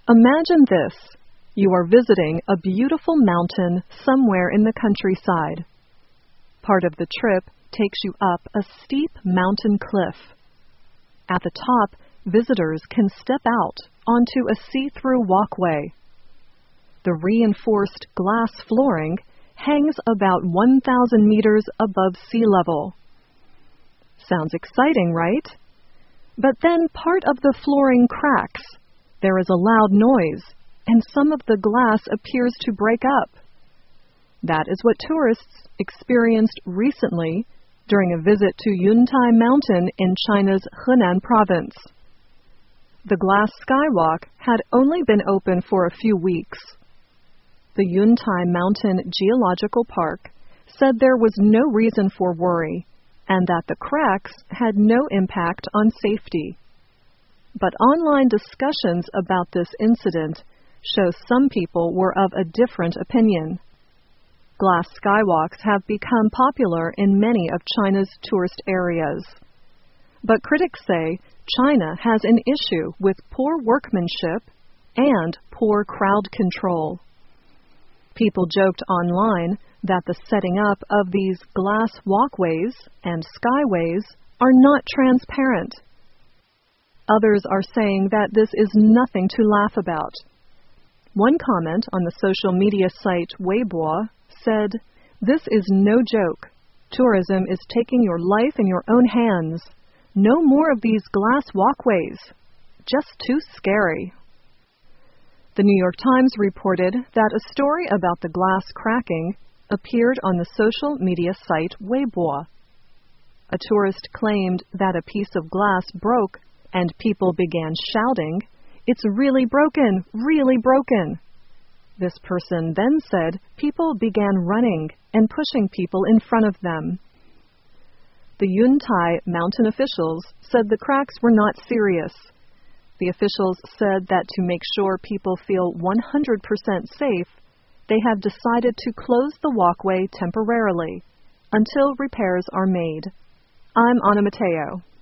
Imagine this. You are visiting a beautiful mountain somewhere in the countryside. Part of the trip takes you up a steep mountain cliff. At the top, visitors can step out onto a see-through walkway. The reinforced glass flooring hangs about 1,000 meters above sea level. Sounds exciting, right? But then part of the flooring cracks. There is a loud noise, and some of the glass appears to break up. That is what tourists experienced recently during a visit to Yuntai Mountain in China's Henan province. The glass skywalk had only been open for a few weeks. The Yuntai Mountain Geological Park said there was no reason for worry and that the cracks had no impact on safety. But online discussions about this incident show some people were of a different opinion. Glass skywalks have become popular in many of China's tourist areas. But critics say China has an issue with poor workmanship and poor crowd control. People joked online that the setting up of these glass walkways and skyways are not transparent. Others are saying that this is nothing to laugh about. One comment on the social media site Weibo said, "This is no joke. Tourism is taking your life in your own hands. No more of these glass walkways. Just too scary." The New York Times reported that a story about the glass cracking appeared on the social media site Weibo. A tourist claimed that a piece of glass broke and people began shouting, "It's really broken, really broken." This person then said people began running and pushing people in front of them. The Yuntai mountain officials said the cracks were not serious. The officials said that to make sure people feel 100% safe, they have decided to close the walkway temporarily until repairs are made. I'm Anna Mateo.